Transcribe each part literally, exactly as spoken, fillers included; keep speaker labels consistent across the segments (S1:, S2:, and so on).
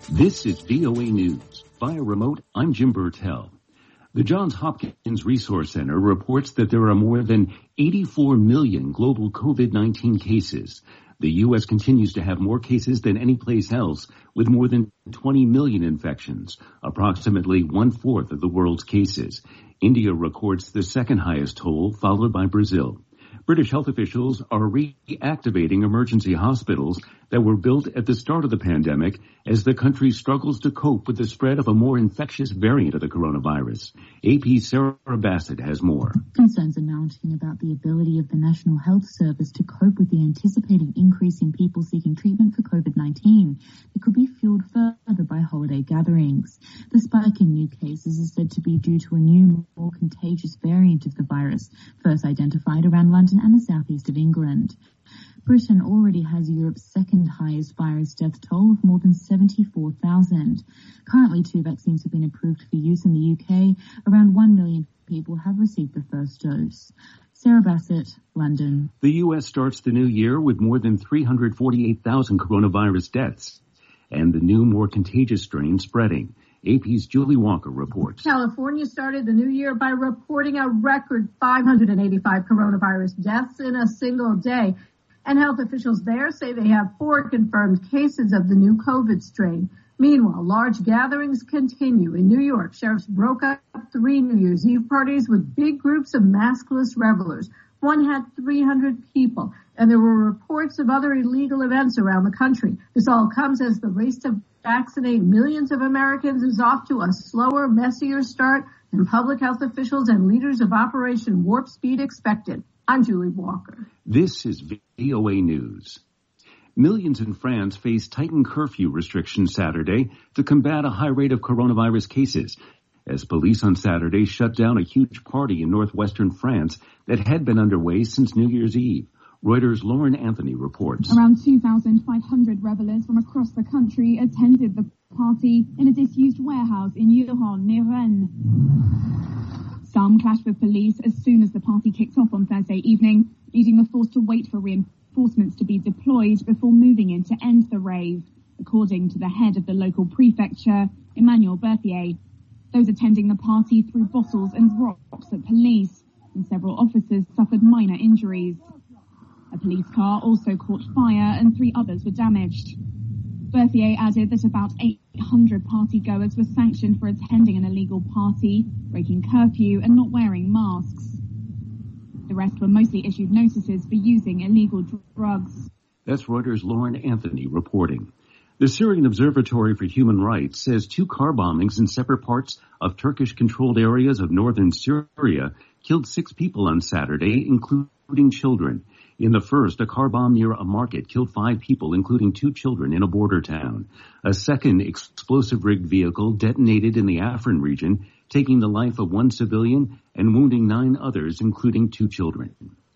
S1: This is V O A News. Via remote, I'm Jim Burtell. The Johns Hopkins Resource Center reports that there are more than eighty-four million global COVID nineteen cases. The U S continues to have more cases than any place else, with more than twenty million infections, approximately one-fourth of the world's cases. India records the second highest toll, followed by Brazil. British health officials are reactivating emergency hospitals that were built at the start of the pandemic as the country struggles to cope with the spread of a more infectious variant of the coronavirus. A P's Sarah Bassett has more.
S2: Concerns are mounting about the ability of the National Health Service to cope with the anticipated increase in people seeking treatment for COVID nineteen. It could be fueled further by holiday gatherings. The spike in new cases is said to be due to a new, more contagious variant of the virus, first identified around London and the southeast of England. Britain already has Europe's second highest virus death toll of more than seventy-four thousand. Currently, two vaccines have been approved for use in the U K. Around one million people have received the first dose. Sarah Bassett, London.
S1: The U S starts the new year with more than three hundred forty-eight thousand coronavirus deaths, and the new, more contagious strain spreading. A P's Julie Walker reports.
S3: California started the new year by reporting a record five hundred eighty-five coronavirus deaths in a single day. And health officials there say they have four confirmed cases of the new COVID strain. Meanwhile, large gatherings continue. In New York, sheriffs broke up three New Year's Eve parties with big groups of maskless revelers. One had three hundred people, and there were reports of other illegal events around the country. This all comes as the race to vaccinate millions of Americans is off to a slower, messier start than public health officials and leaders of Operation Warp Speed expected. I'm Julie Walker.
S1: This is V O A News. Millions in France face tightened curfew restrictions Saturday to combat a high rate of coronavirus cases, as police on Saturday shut down a huge party in northwestern France that had been underway since New Year's Eve. Reuters' Lauren Anthony reports.
S4: Around two thousand five hundred revelers from across the country attended the party in a disused warehouse in Yuron, near Rennes. Some clashed with police as soon as the party kicked off on Thursday evening, leading the force to wait for reinforcements to be deployed before moving in to end the rave, according to the head of the local prefecture, Emmanuel Berthier. Those attending the party threw bottles and rocks at police, and several officers suffered minor injuries. A police car also caught fire and three others were damaged. Berthier added that about eight hundred partygoers were sanctioned for attending an illegal party, breaking curfew and not wearing masks. The rest were mostly issued notices for using illegal drugs.
S1: That's Reuters' Lauren Anthony reporting. The Syrian Observatory for Human Rights says two car bombings in separate parts of Turkish-controlled areas of northern Syria killed six people on Saturday, including children. In the first, a car bomb near a market killed five people, including two children, in a border town. A second explosive-rigged vehicle detonated in the Afrin region, taking the life of one civilian and wounding nine others, including two children.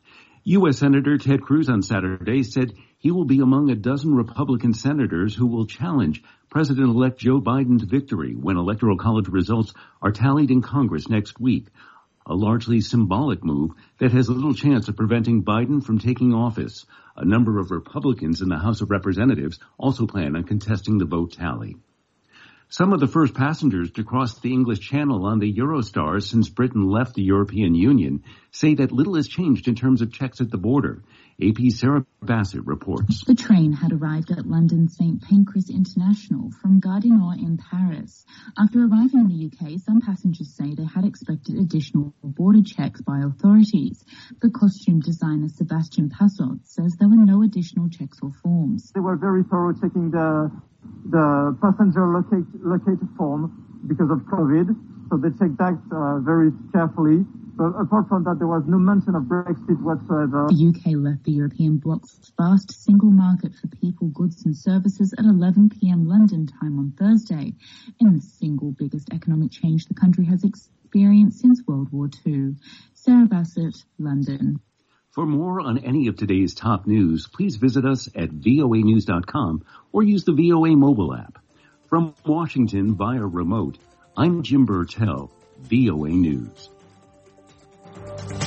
S1: U S Senator Ted Cruz on Saturday said he will be among a dozen Republican senators who will challenge President-elect Joe Biden's victory when Electoral College results are tallied in Congress next week. A largely symbolic move that has little chance of preventing Biden from taking office. A number of Republicans in the House of Representatives also plan on contesting the vote tally. Some of the first passengers to cross the English Channel on the Eurostar since Britain left the European Union say that little has changed in terms of checks at the border. A P's Sarah Bassett reports.
S2: The train had arrived at London Saint Pancras International from Gare du Nord in Paris. After arriving in the U K, some passengers say they had expected additional border checks by authorities. The costume designer Sebastian Passot says there were no additional checks or forms.
S5: They were very thorough checking the the passenger locate, located form because of COVID, so they checked that uh, very carefully. But apart from that, there was no mention of Brexit whatsoever.
S2: The U K left the European bloc's vast single market for people, goods and services at eleven p.m. London time on Thursday, in the single biggest economic change the country has experienced since World War Two. Sarah Bassett, London.
S1: For more on any of today's top news, please visit us at V O A news dot com or use the V O A mobile app. From Washington via remote, I'm Jim Burtell, V O A News.